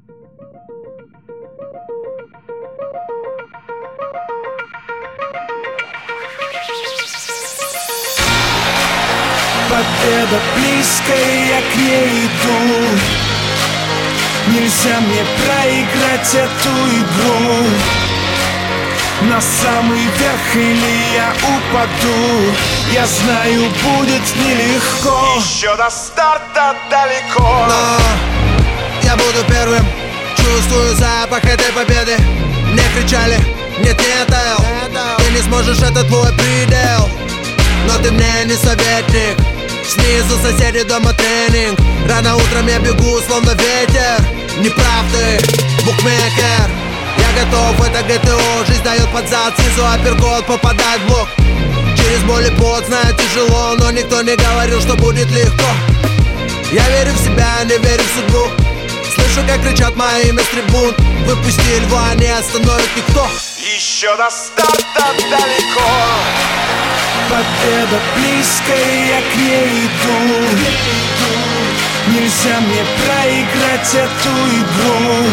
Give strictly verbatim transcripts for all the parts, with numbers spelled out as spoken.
Победа близкая, я к ней иду. Нельзя мне проиграть эту игру. На самый верх или я упаду. Я знаю, будет нелегко. Еще до старта далеко. Но я буду первым. Чувствую запах этой победы. Мне кричали: нет, нет, Эл, ты не сможешь, это твой предел. Но ты мне не советник. Снизу соседи, дома тренинг. Рано утром я бегу, словно ветер. Не прав ты, букмекер. Я готов, это ГТО. Жизнь дает под зад, снизу апперкот, попадает в блок. Через боль и пот, знаю, тяжело, но никто не говорил, что будет легко. Я верю в себя, не верю в судьбу. Слышу, как кричат мое имя с трибун. Выпусти льва, не остановит никто. Еще до старта далеко. Победа близкая, я к ней иду. Нельзя мне проиграть эту игру.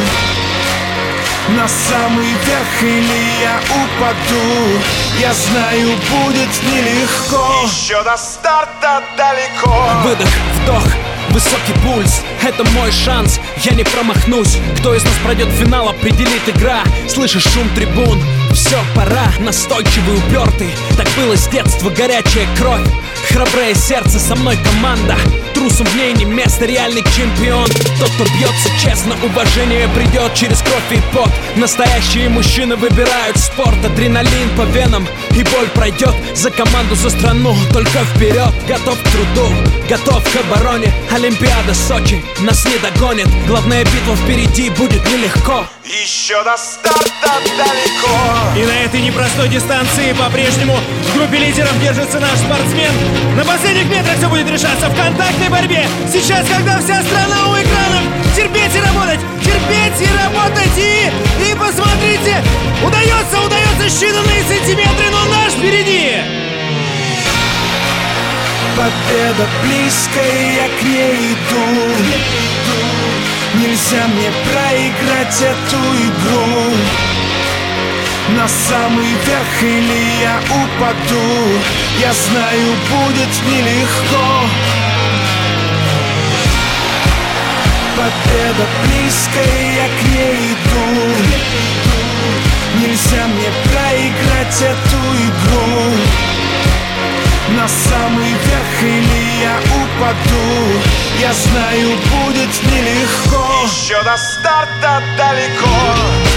На самый верх или я упаду. Я знаю, будет нелегко. Еще до старта далеко. Выдох, вдох, высокий пульс. Это мой шанс, я не промахнусь. Кто из нас пройдет в финал, определит игра. Слышишь шум трибун? Все, пора, настойчивый, упертый. Так было с детства, горячая кровь. Храброе сердце, со мной команда. Трусом в ней не место, реальный чемпион. Тот, кто бьется честно, уважение придет через кровь и пот. Настоящие мужчины выбирают спорт. Адреналин по венам, и боль пройдет. За команду, за страну, только вперед. Готов к труду, готов к обороне. Олимпиада Сочи нас не догонит. Главная битва впереди, будет нелегко. Еще до старта далеко. И на этой непростой дистанции по-прежнему в группе лидеров держится наш спортсмен. На последних метрах все будет решаться в контактной борьбе. Сейчас, когда вся страна у экранов, терпеть и работать, терпеть и работать. И, и посмотрите, удается, удается считанные сантиметры, но наш впереди. Победа близкая, я к ней иду. Нельзя мне проиграть эту игру. На самый верх или я упаду. Я знаю, будет нелегко. Победа близкая, я к ней иду. Нельзя мне проиграть эту игру. На самый верх или я упаду. Я знаю, будет нелегко. Еще до старта далеко.